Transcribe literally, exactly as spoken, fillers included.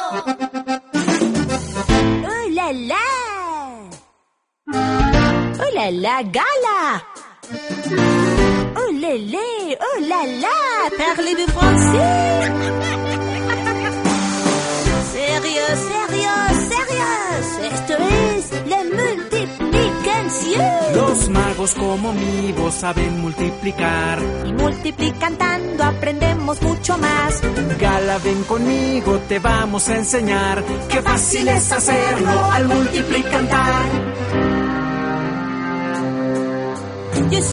¡Oh, la, la! ¡Oh, la, la, gala! ¡Oh, lé, lé! ¡Oh, la, la! Parlez-vous français? ¡Sérieux, sérieux, sérieux! Esto es la multiplicación. Los magos como mi voz saben multiplicar. Y multiplicando aprendemos mucho más. Gala, ven conmigo, te vamos a enseñar. Qué fácil es hacerlo al multiplicar.